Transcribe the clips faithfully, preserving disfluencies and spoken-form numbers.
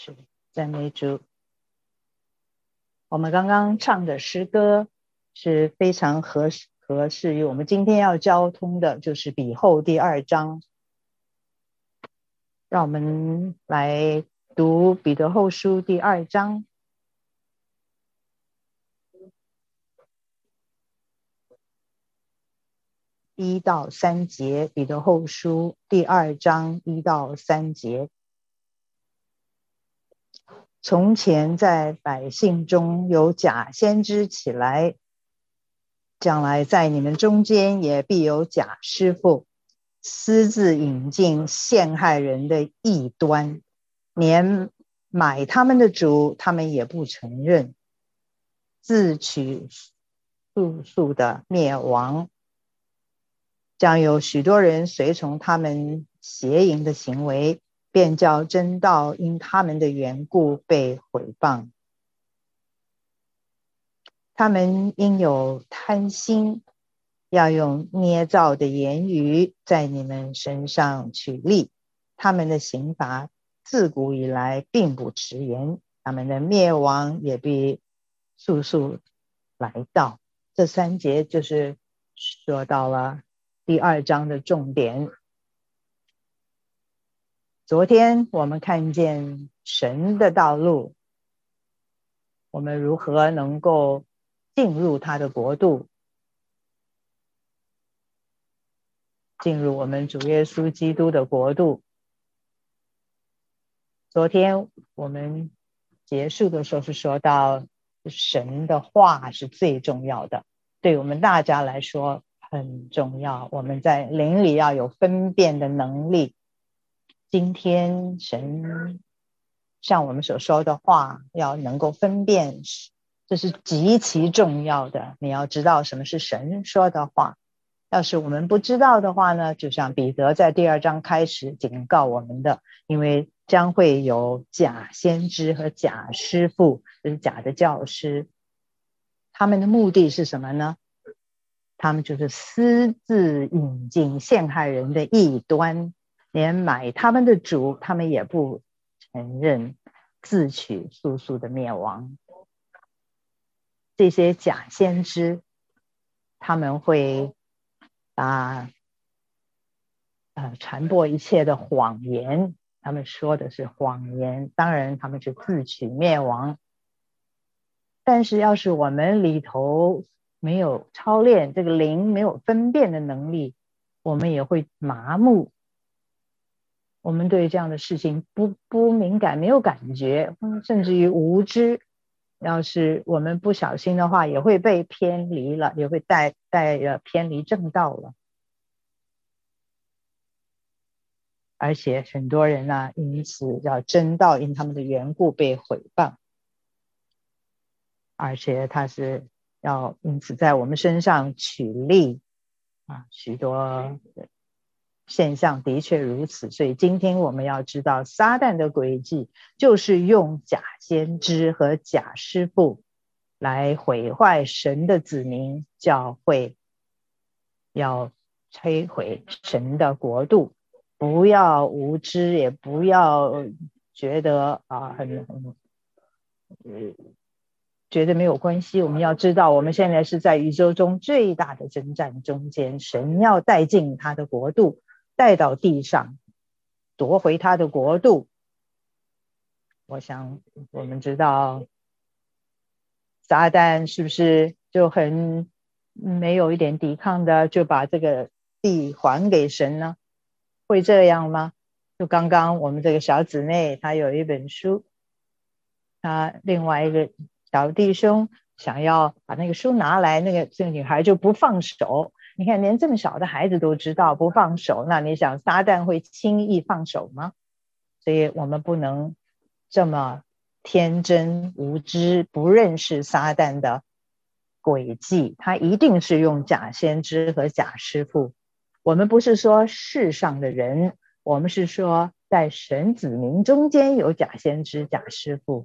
是，赞美主。我们刚刚唱的诗歌是非常合适合适于我们今天要交通的，就是彼后第二章。让我们来读彼得后书第二章一到三节，彼得后书第二章一到三节。从前在百姓中有假先知起来，将来在你们中间也必有假师傅，私自引进陷害人的异端，连买他们的主他们也不承认，自取速速的灭亡。将有许多人随从他们邪淫的行为，便叫真道因他们的缘故被毁谤。他们因有贪心，要用捏造的言语在你们身上取利。他们的刑罚自古以来并不迟延，他们的灭亡也必速速来到。这三节就是说到了第二章的重点。昨天我们看见神的道路，我们如何能够进入他的国度，进入我们主耶稣基督的国度。昨天我们结束的时候是说到神的话是最重要的，对我们大家来说很重要，我们在灵里要有分辨的能力。今天神像我们所说的话要能够分辨，这是极其重要的。你要知道什么是神说的话，要是我们不知道的话呢，就像彼得在第二章开始警告我们的，因为将会有假先知和假师傅，就是假的教师。他们的目的是什么呢？他们就是私自引进陷害人的异端，连买他们的主他们也不承认，自取速速的灭亡。这些假先知他们会啊呃传播一切的谎言，他们说的是谎言，当然他们是自取灭亡。但是要是我们里头没有操练，这个灵没有分辨的能力，我们也会麻木，我们对这样的事情不不敏感，没有感觉，甚至于无知。要是我们不小心的话，也会被偏离了，也会带带着偏离正道了。而且很多人呢、啊，因此要真道因他们的缘故被毁谤，而且他是要因此在我们身上取利啊，许多现象的确如此。所以今天我们要知道，撒旦的诡计就是用假先知和假师傅来毁坏神的子民教会，要摧毁神的国度。不要无知，也不要觉得啊很很、呃、觉得没有关系。我们要知道，我们现在是在宇宙中最大的征战中间，神要带进他的国度，带到地上，夺回他的国度。我想我们知道撒旦是不是就很没有一点抵抗的就把这个地还给神呢？会这样吗？就刚刚我们这个小姊妹她有一本书，她另外一个小弟兄想要把那个书拿来，那个这个女孩就不放手。你看连这么小的孩子都知道不放手，那你想撒旦会轻易放手吗？所以我们不能这么天真无知，不认识撒旦的诡计，他一定是用假先知和假师傅。我们不是说世上的人，我们是说在神子民中间有假先知假师傅。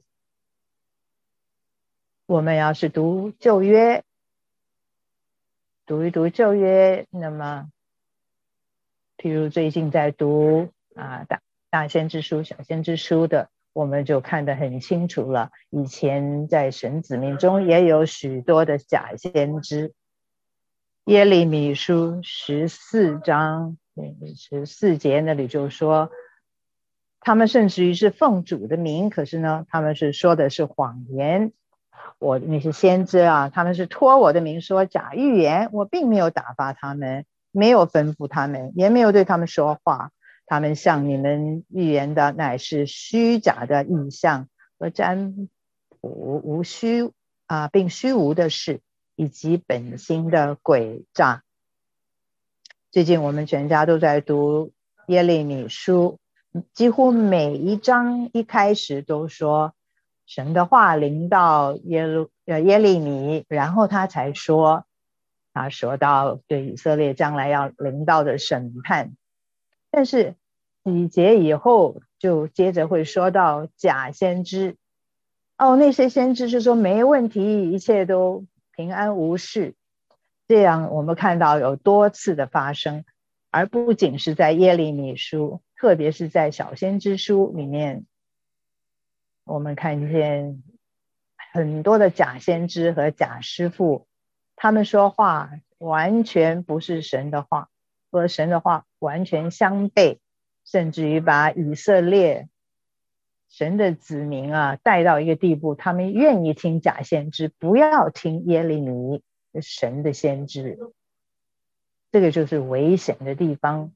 我们要是读旧约，读一读旧约，那么譬如最近在读啊大大先知书小先知书的， 我们就看得很清楚了。以前在神子民中也有许多的假先知。耶利米书十四章十四节那里就说，他们甚至于是奉主的名，可是呢，他们是说的是谎言。我那些先知啊，他们是托我的名说假预言，我并没有打发他们，没有吩咐他们，也没有对他们说话。他们向你们预言的乃是虚假的意象和占卜无虚啊，并虚无的事，以及本心的诡诈。最近我们全家都在读耶利米书，几乎每一章一开始都说神的话临到耶路耶利米，然后他才说，他说到对以色列将来要临到的审判。但是几节以后就接着会说到假先知。哦，那些先知是说没问题，一切都平安无事。这样我们看到有多次的发生，而不仅是在耶利米书，特别是在小先知书里面，我们看见很多的假先知和假师傅，他们说话完全不是神的话，和神的话完全相悖，甚至于把以色列神的子民啊带到一个地步，他们愿意听假先知，不要听耶利米神的先知。这个就是危险的地方。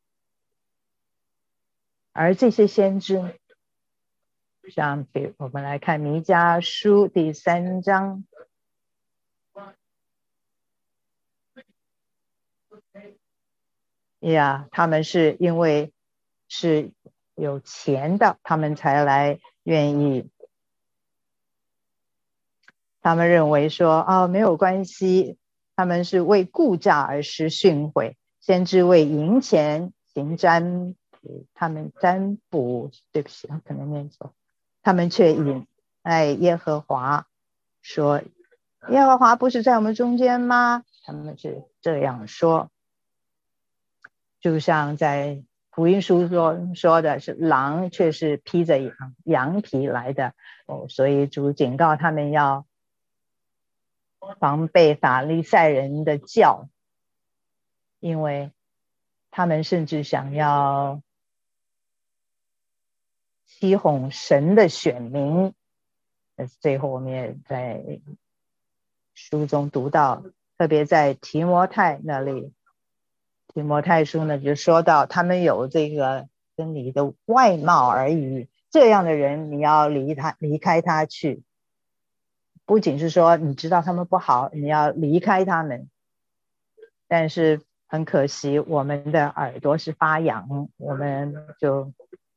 而这些先知，像比如我们来看弥迦书第三章，呀，他们是因为是有钱的，他们才来愿意。他们认为说，哦，没有关系，他们是为顾价而施训诲，先知为银钱行占卜，他们占卜，对不起，可能念错，他们却引哎耶和华说，耶和华不是在我们中间吗？他们是这样说。就像在福音书说说的是，狼却是披着羊羊皮来的。哦，所以主警告他们要防备法利赛人的教，因为他们甚至想要欺哄神的选民。最后我们也在书中读到，特别在提摩太那里，提摩太书呢就说到，他们有这个跟你的外貌而已，这样的人你要离他离开他去。不仅是说你知道他们不好，你要离开他们，但是很可惜我们的耳朵是发痒，我们就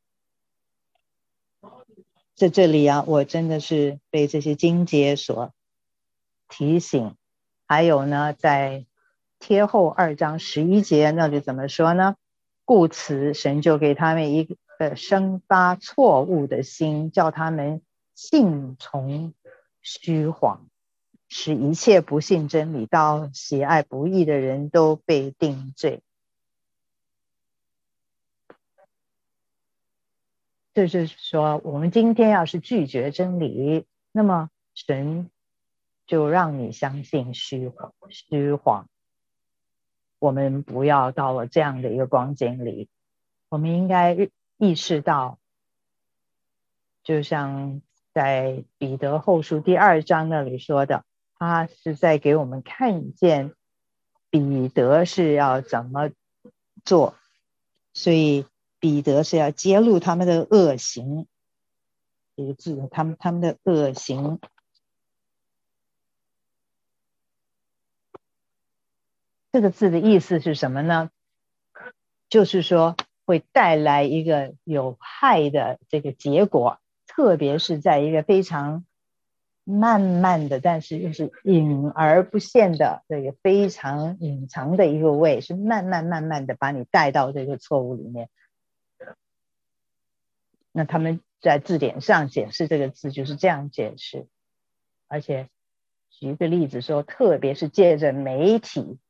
在这里啊，我真的是被这些经节所提醒。还有呢，在帖后二章十一节那里怎么说呢？故此神就给他们一个生发错误的心，叫他们信从虚谎，使一切不信真理到喜爱不义的人都被定罪。这就是说，我们今天要是拒绝真理，那么神就让你相信虚谎虚谎。我们不要到了这样的一个光景里，我们应该意识到，就像在彼得后书第二章那里说的，他是在给我们看见彼得是要怎么做，所以彼得是要揭露他们的恶行。这个字，他们他们的恶行，这个字的意思是什么呢？就是说会带来一个有害的这个结果，特别是在一个非常慢慢的，但是又是隐而不现的这个非常隐藏的一个位，是慢慢慢慢的把你带到这个错误里面。那他们在字典上解释这个字就是这样解释，而且举一个例子说，特别是借着媒体，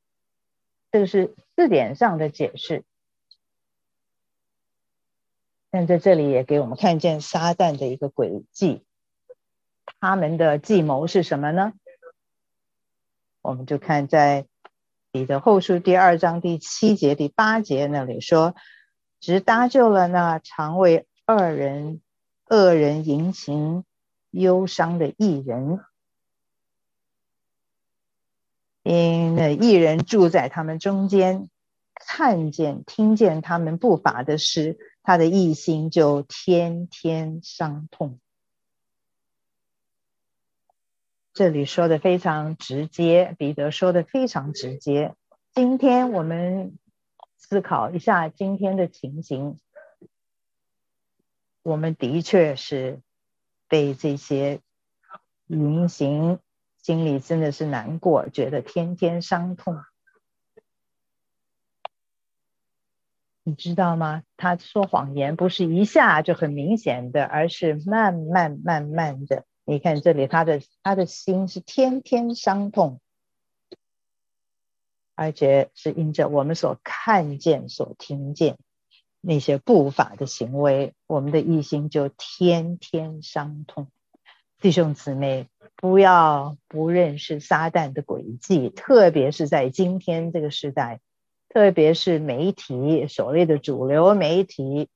这个是字典上的解释。 但在这里也给我们看见撒旦的一个诡计，他们的计谋是什么呢？我们就看在彼得后书第二章第七节第八节那里说，只搭救了那常为恶人恶人淫情忧伤的义人，因那义人住在他们中间，看见听见他们不法的事，他的义心就天天伤痛。这里说的非常直接，彼得说的非常直接。今天我们思考一下今天的情形，我们的确是被这些淫行，心里真的是难过，觉得天天伤痛。你知道吗？他说谎言不是一下就很明显的，而是慢慢慢慢的。你看这里，他的他的心是天天伤痛，而且是因着我们所看见、所听见那些不法的行为，我们的义心就天天伤痛。弟兄姊妹，不要不认识撒旦的诡计，特别是在今天这个时代，特别是媒体，所谓的主流媒体，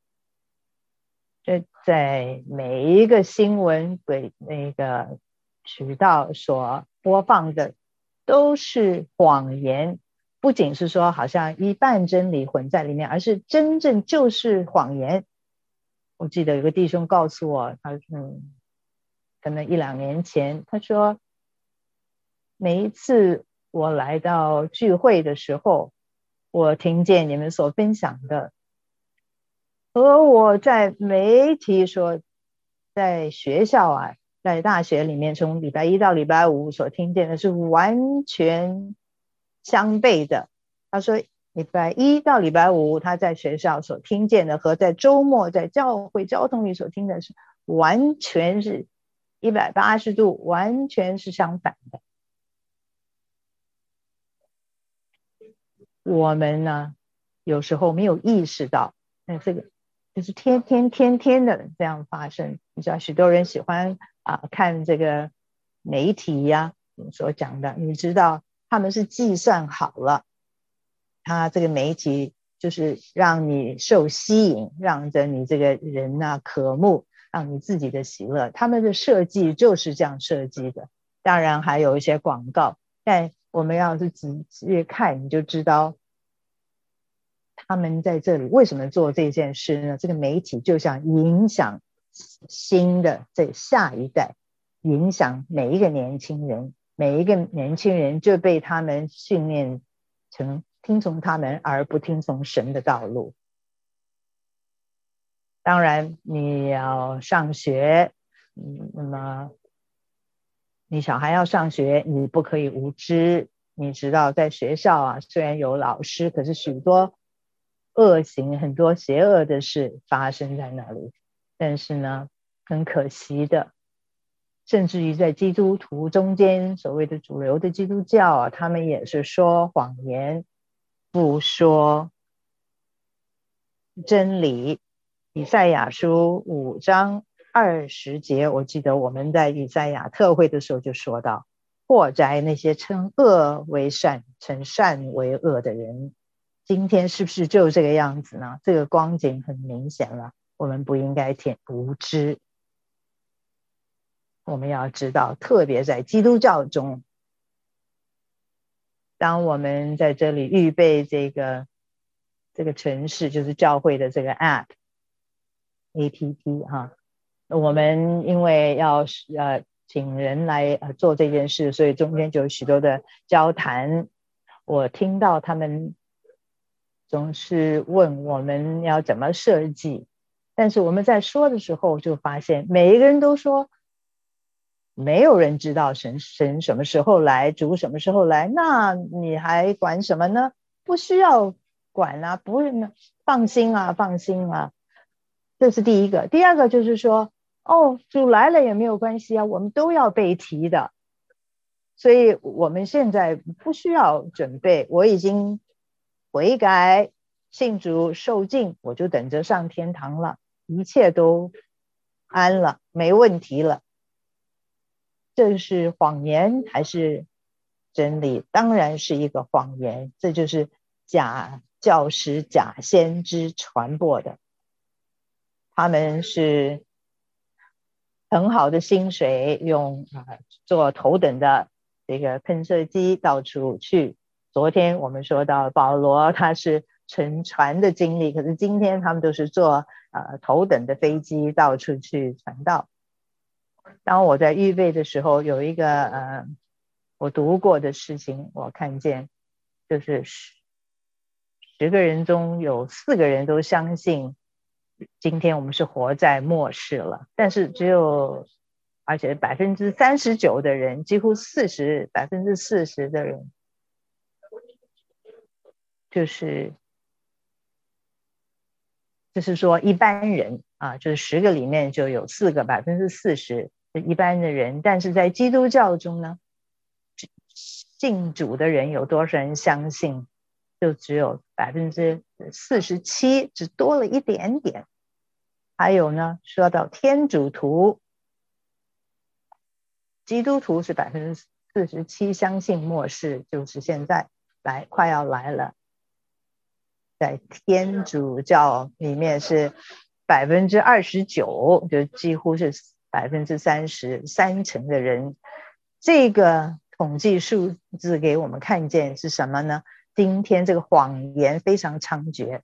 这在每一个新闻轨那个渠道所播放的都是谎言，不仅是说好像一半真理混在里面，而是真正就是谎言。我记得有个弟兄告诉我，他嗯，可能一两年前，他说每一次我来到聚会的时候，我听见你们所分享的和我在媒体说在学校啊，在大学里面从礼拜一到礼拜五所听见的是完全相悖的。他说礼拜一到礼拜五他在学校所听见的和在周末在教会交通里所听的是完全是一百八十度完全是相反的。我们呢有时候没有意识到，那这个就是天天天天的这样发生。你知道许多人喜欢啊、呃、看这个媒体呀、啊、所讲的，你知道他们是计算好了，他这个媒体就是让你受吸引，让着你这个人啊渴慕，让你自己的喜乐，他们的设计就是这样设计的。当然还有一些广告，但我们要是仔细看，你就知道他们在这里为什么做这件事呢？这个媒体就想影响新的这下一代，影响每一个年轻人，每一个年轻人就被他们训练成听从他们而不听从神的道路。当然你要上学，嗯，那么你小孩要上学，你不可以无知。你知道在学校啊，虽然有老师，可是许多恶行，很多邪恶的事发生在那里。但是呢，很可惜的，甚至于在基督徒中间，所谓的主流的基督教啊，他们也是说谎言，不说真理。以赛亚书五章二十节，我记得我们在以赛亚特会的时候就说到，祸哉那些称恶为善，称善为恶的人。今天是不是就这个样子呢？这个光景很明显了，我们不应该挺无知。我们要知道，特别在基督教中，当我们在这里预备这个这个程式，就是教会的这个 app A P P 哈，我们因为要呃请人来呃做这件事，所以中间就有许多的交谈。我听到他们总是问我们要怎么设计，但是我们在说的时候就发现，每一个人都说没有人知道神神什么时候来，主什么时候来，那你还管什么呢？不需要管啊，不是呢，放心啊，放心啊。这是第一个。第二个就是说，哦，主来了也没有关系啊，我们都要被提的，所以我们现在不需要准备，我已经悔改信主受尽，我就等着上天堂了，一切都安了，没问题了。这是谎言还是真理？当然是一个谎言，这就是假教师、假先知传播的。他们是很好的薪水，用、呃、做头等的这个喷射机到处去。昨天我们说到保罗他是乘船的经历，可是今天他们都是坐、呃、头等的飞机到处去传道。当我在预备的时候，有一个呃我读过的事情，我看见就是十十个人中有四个人都相信今天我们是活在末世了，但是只有而且百分之三十九的人，几乎四十百分之四十的人，就是就是说一般人啊，就是十个里面就有四个百分之四十是一般的人，但是在基督教中呢，信主的人有多少人相信？就只有百分之四十七，只多了一点点。还有呢，说到天主徒，基督徒是百分之四十七相信末世，就是现在来快要来了。在天主教里面是百分之二十九，就几乎是百分之三十，三成的人。这个统计数字给我们看见是什么呢？今天这个谎言非常猖獗，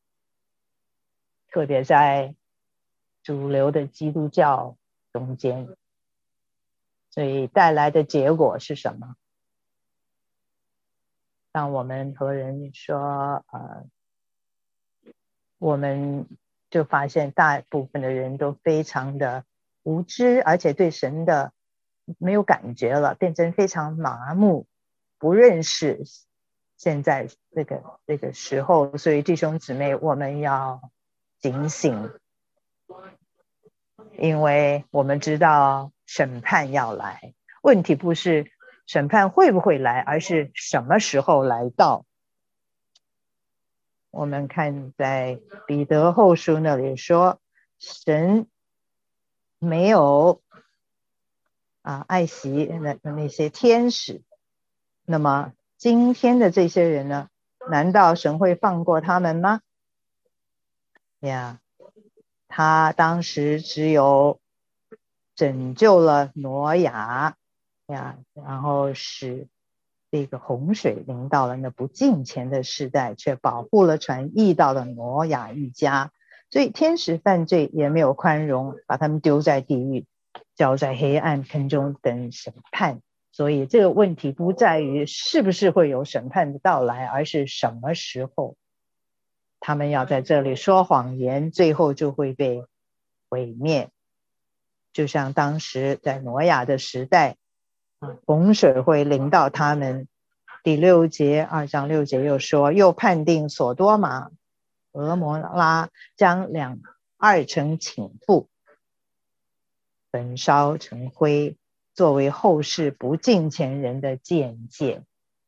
特别在主流的基督教中间，所以带来的结果是什么？当我们和人说呃，我们就发现大部分的人都非常的无知，而且对神的没有感觉了，变成非常麻木，不认识现在这个这个时候。所以弟兄姊妹，我们要警醒，因为我们知道审判要来，问题不是审判会不会来，而是什么时候来到。我们看在彼得后书那里说，神没有啊爱惜那那些天使，那么今天的这些人呢，难道神会放过他们吗？呀，他当时只有拯救了挪亚呀，然后使这个洪水临到了那不敬虔的时代，却保护了传义到了挪亚一家。所以天使犯罪也没有宽容，把他们丢在地狱，交在黑暗坑中等审判。所以这个问题不在于是不是会有审判的到来，而是什么时候。他们要在这里说谎言，最后就会被毁灭。就像当时在挪亚的时代，洪水会临到他们。第六节二章六节又说，又判定所多玛、俄摩拉将两二城倾覆，焚烧成灰，作为后世不敬虔人的鉴戒。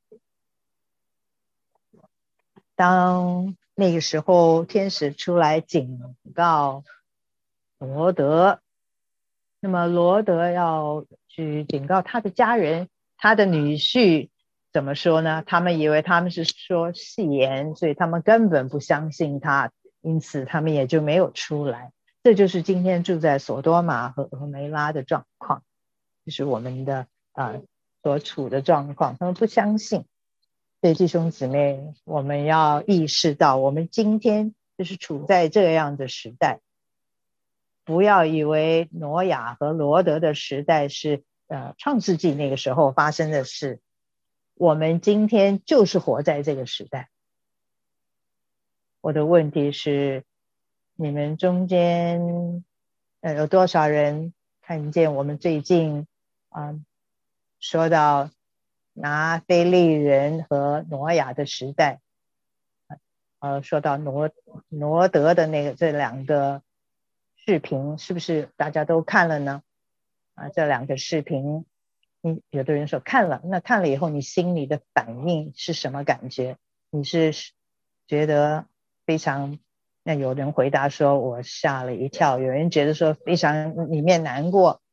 当那个时候天使出来警告罗德，那么罗德要去警告他的家人，他的女婿怎么说呢？他们以为他们是说戏言，所以他们根本不相信他，因此他们也就没有出来。这就是今天住在索多玛和俄梅拉的状况，就是我们的、呃、所处的状况，他们不相信。所以弟兄姊妹，我们要意识到我们今天就是处在这样的时代，不要以为挪亚和罗德的时代是呃创世纪那个时候发生的事，我们今天就是活在这个时代。我的问题是，你们中间呃有多少人看见我们最近啊、呃、说到拿非利人和挪亚的时代，呃，说到挪挪德的那个这两个视频，是不是大家都看了呢？啊，这两个视频，你有的人说看了，那看了以后，你心里的反应是什么感觉？你是觉得非常，那有人回答说我吓了一跳，有人觉得说非常里面难过，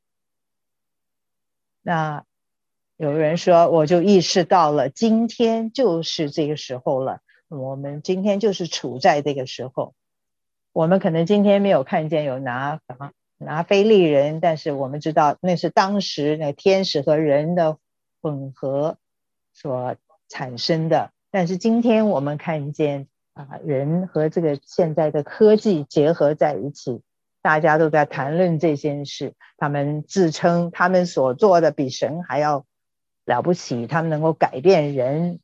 那有人说我就意识到了今天就是这个时候了，我们今天就是处在这个时候。我们可能今天没有看见有拿拿非利人，但是我们知道那是当时那天使和人的混合所产生的。但是今天我们看见啊，人和这个现在的科技结合在一起，大家都在谈论这件事，他们自称他们所做的比神还要了不起，他们能够改变人。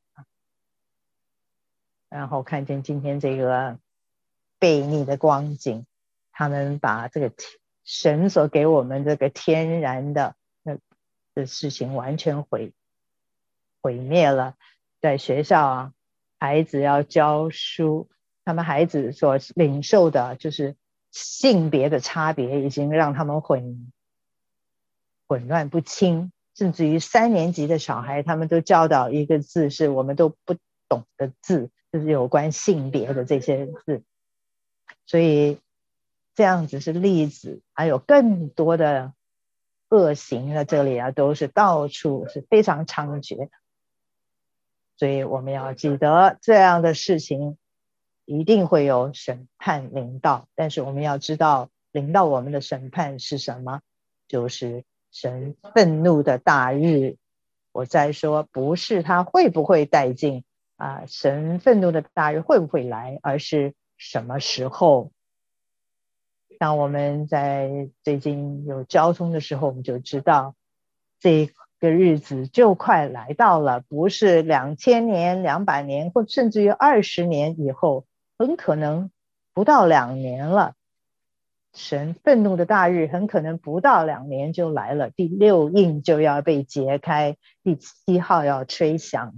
然后看见今天这个悖逆的光景，他们把这个神所给我们这个天然的的事情完全毁毁灭了。在学校啊，孩子要教书，他们孩子所领受的就是性别的差别，已经让他们混混乱不清。甚至于三年级的小孩，他们都教导一个字是我们都不懂的字，就是有关性别的这些字。所以这样子是例子，还有更多的恶行在这里啊，都是到处是非常猖獗。所以我们要记得这样的事情一定会有审判临到，但是我们要知道临到我们的审判是什么，就是神愤怒的大日。我再说不是他会不会带进啊，神愤怒的大日会不会来，而是什么时候。当我们在最近有交通的时候，我们就知道这个日子就快来到了，不是两千年、两百年，或甚至于二十年以后，很可能不到两年了。神愤怒的大日很可能不到两年就来了，第六印就要被揭开，第七号要吹响。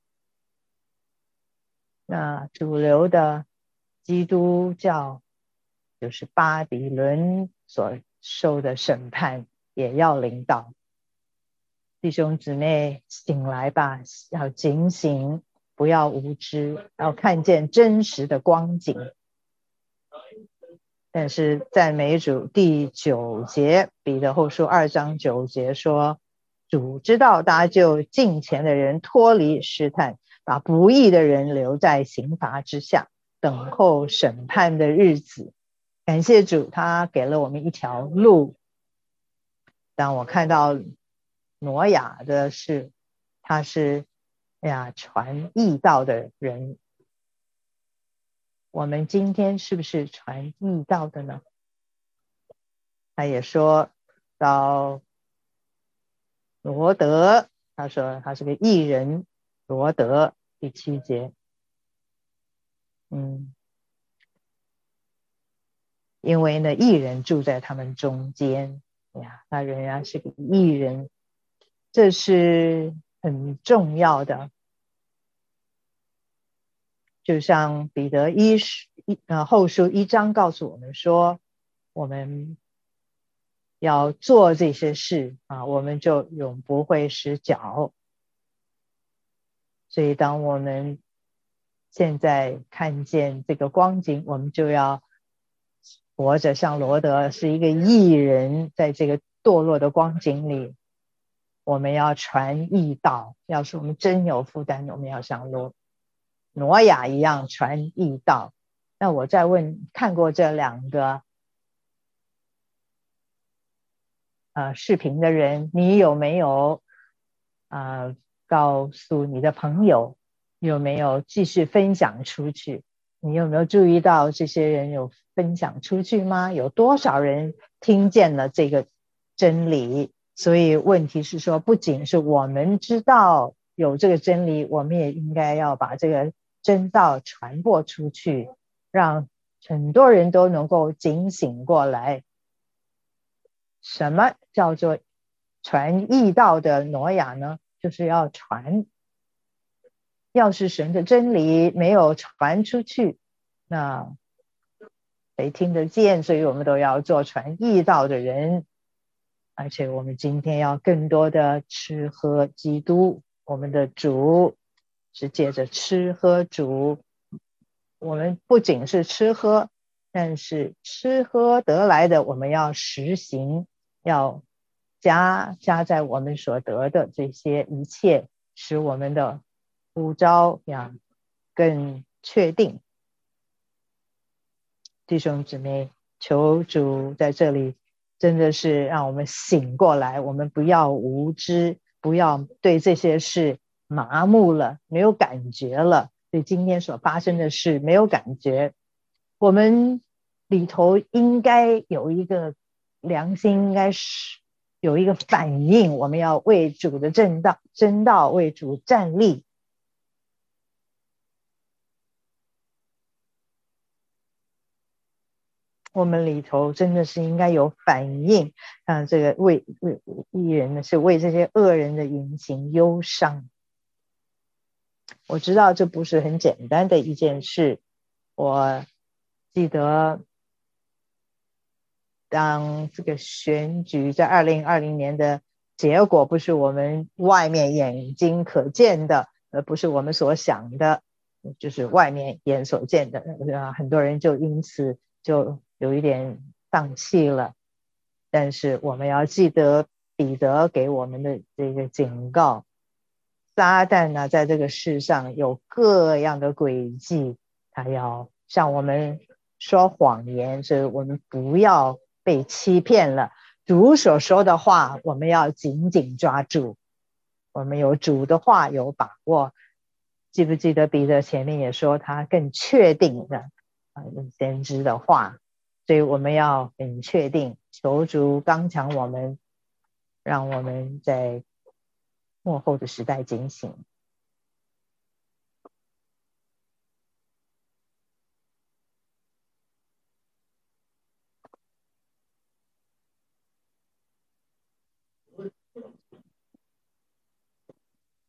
那主流的基督教就是巴比伦所受的审判也要临到。弟兄姊妹，醒来吧，要警醒，不要无知，要看见真实的光景。但是赞美主第九节，彼得后书二章九节说，主知道搭救敬虔的人脱离试探，把不义的人留在刑罚之下，等候审判的日子。感谢主，他给了我们一条路。当我看到挪亚的事，他是哎呀传义道的人，我们今天是不是传义道的呢？他也说到罗德，他说他是个义人，罗德第七节。嗯，因为呢义人住在他们中间呀，他仍然是个义人，这是很重要的。就像彼得一呃后书一章告诉我们说，我们要做这些事啊，我们就永不会失脚。所以当我们现在看见这个光景，我们就要活着像罗德是一个义人，在这个堕落的光景里，我们要传义道。要是我们真有负担，我们要像罗挪亚一样传义道。那我再问，看过这两个呃视频的人，你有没有呃告诉你的朋友，有没有继续分享出去？你有没有注意到这些人有分享出去吗？有多少人听见了这个真理？所以问题是说，不仅是我们知道有这个真理，我们也应该要把这个真道传播出去，让很多人都能够警醒过来。什么叫做传义道的挪亚呢？就是要传。要是神的真理没有传出去，那谁听得见？所以我们都要做传义道的人。而且我们今天要更多的吃喝基督，我们的主是借着吃喝主我们不仅是吃喝，但是吃喝得来的我们要实行，要加加在我们所得的这些一切，使我们的呼召呀更确定。弟兄姊妹，求主在这里真的是让我们醒过来，我们不要无知，不要对这些事麻木了，没有感觉了，对今天所发生的事没有感觉。我们里头应该有一个良心，应该是有一个反应，我们要为主的正道真道为主站立。我们里头真的是应该有反应，啊，这个为为艺人呢是为这些恶人的言行忧伤。我知道这不是很简单的一件事。我记得当这个选举在二零二零年的结果不是我们外面眼睛可见的，而不是我们所想的，就是外面眼所见的，很多人就因此就有一点放弃了。但是我们要记得彼得给我们的这个警告，撒旦呢在这个世上有各样的诡计，他要向我们说谎言，所以我们不要被欺骗了。主所说的话我们要紧紧抓住，我们有主的话有把握。记不记得彼得前面也说他更确定的先知的话，所以我们要很确定，求主刚强我们，让我们在末后的时代警醒。